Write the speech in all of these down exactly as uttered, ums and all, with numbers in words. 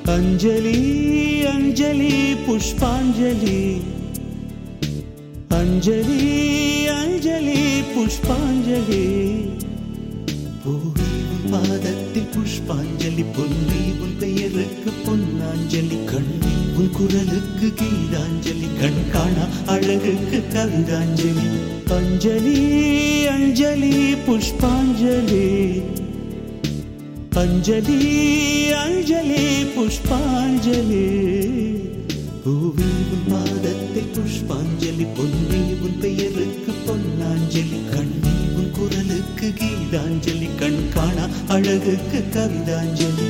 अंजलि अंजलि पुष्पांजलि अंजलि अंजलि पुष्पांजलि பூவே உன் பாதத்தில் புஷ்பாஞ்சலி பொன்னி உன் பெயருக்கு பொன்னாஞ்சலி கண்ணி உன் குரலுக்கு கீதாஞ்சலி கண் காணா அழகுக்கு கவிதாஞ்சலி अंजलि अंजलि पुष्पांजलि अंजलि अंजलि पुष्पांजलि பூவே உன் பாதத்தில் புஷ்பாஞ்சலி பொன்னி உன் பெயருக்கு பொன்னாஞ்சலி கண்ணி உன் குரலுக்கு கீதாஞ்சலி கண் காணா அழகுக்கு கவிதாஞ்சலி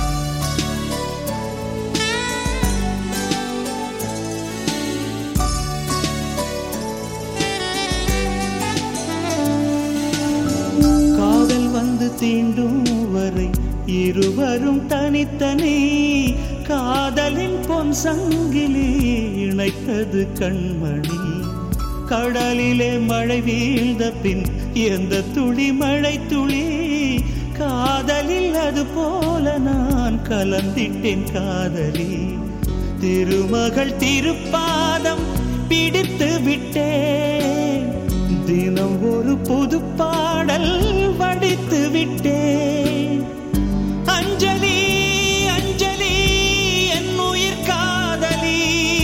காதல் வந்து தீண்டும் வரை இருவரும் தனித்தனி காதலின் பொன் சங்கிலி இணைத்தது கண்மணி கடலிலே மழை வீழ்ந்த பின் எந்த துளி மழை துளி காதலில் அது போல நான் கலந்திட்டேன் காதலி திருமகள் திருப்பாதம் பிடித்து விட்டேன் தினம் ஒரு புது பாடல் வடித்து விட்டேன் அஞ்சலி அஞ்சலி என் உயிர் காதலி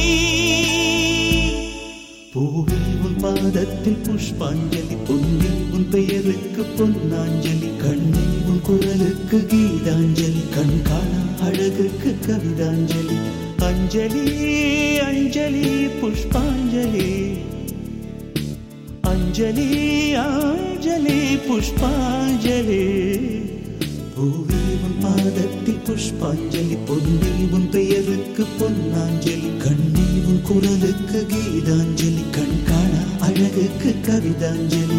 பூவே உன் பாதத்தில் புஷ்பாஞ்சலி பொன்னி உன் பெயருக்கு பொன்னாஞ்சலி கண்ணி உன் குரலுக்கு கீதாஞ்சலி கண் காணா அழகுக்கு கவிதாஞ்சலி अंजलि अंजलि पुष्पांजलि अंजलि अंजलि पुष्पांजलि பூவே உன் பாதத்தில் புஷ்பாஞ்சலி பொன்னி உன் பெயருக்கு பொன்னாஞ்சலி கண்ணி உன் குரலுக்கு கீதாஞ்சலி கண் காணா அழகுக்கு கவிதாஞ்சலி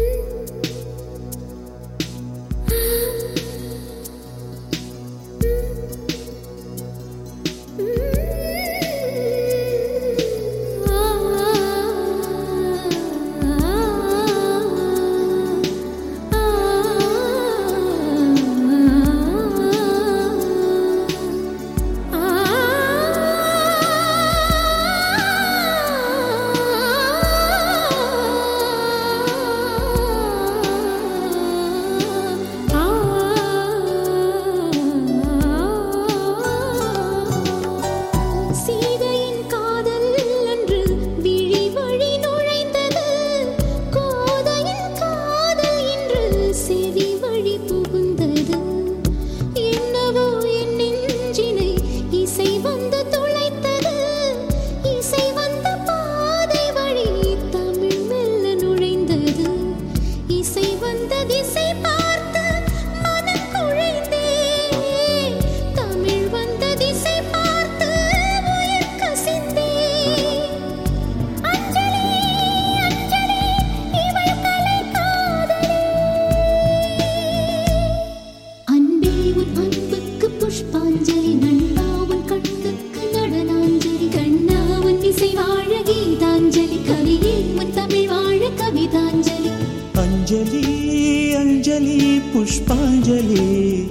अंजलि अंजलि पुष्पांजलि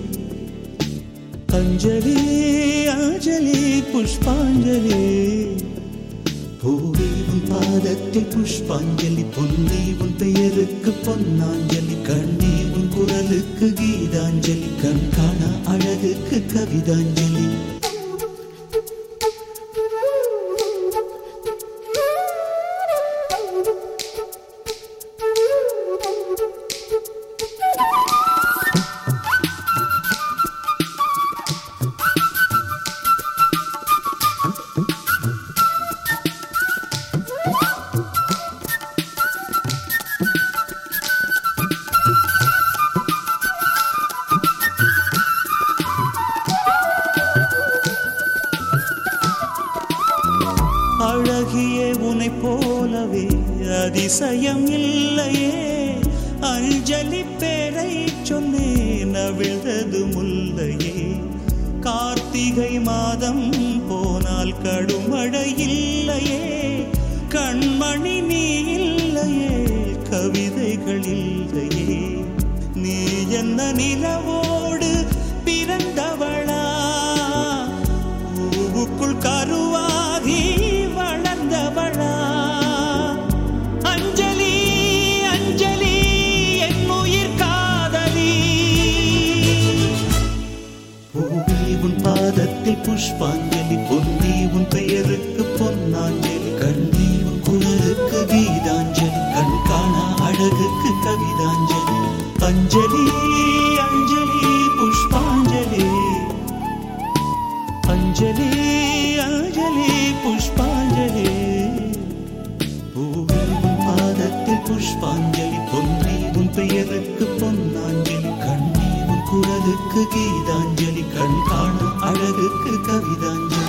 अंजलि अंजलि पुष्पांजलि பூவே உன் பாதத்தில் புஷ்பாஞ்சலி பொன்னி உன் பெயருக்கு பொன்னாஞ்சலி கண்ணி உன் குரலுக்கு கீதாஞ்சலி கண் காணா அழகுக்கு கவிதாஞ்சலி அழகியே உனை போலவே அதிசயம் இல்லையே அஞ்சலி பேரை சொன்னேன் அவிழ்ந்தது முல்லையே கார்த்திகை மாதம் போனால் கடுமழை இல்லையே கண்மணி நீ இல்லையே கவிதைகள் இல்லையே நீ என்ன நிலவோடு பிறந்தவளா பாதத்தில் புஷ்பாஞ்சலி பொன்னி உன் பெயருக்கு பொன்னாஞ்சலி கண்ணி உன் குரலுக்கு கீதாஞ்சலி கண் காணா அழகுக்கு கவிதாஞ்சலி அஞ்சலி அஞ்சலி புஷ்பாஞ்சலி அஞ்சலி அஞ்சலி புஷ்பாஞ்சலி பூவே உன் பாதத்தில் புஷ்பாஞ்சலி பொன்னி உன் பெயருக்கு பொன்னாஞ்சலி கண்ணி உன் குரலுக்கு கீதாஞ்சலி கண் காணா அழகுக்கு கவிதாஞ்சலி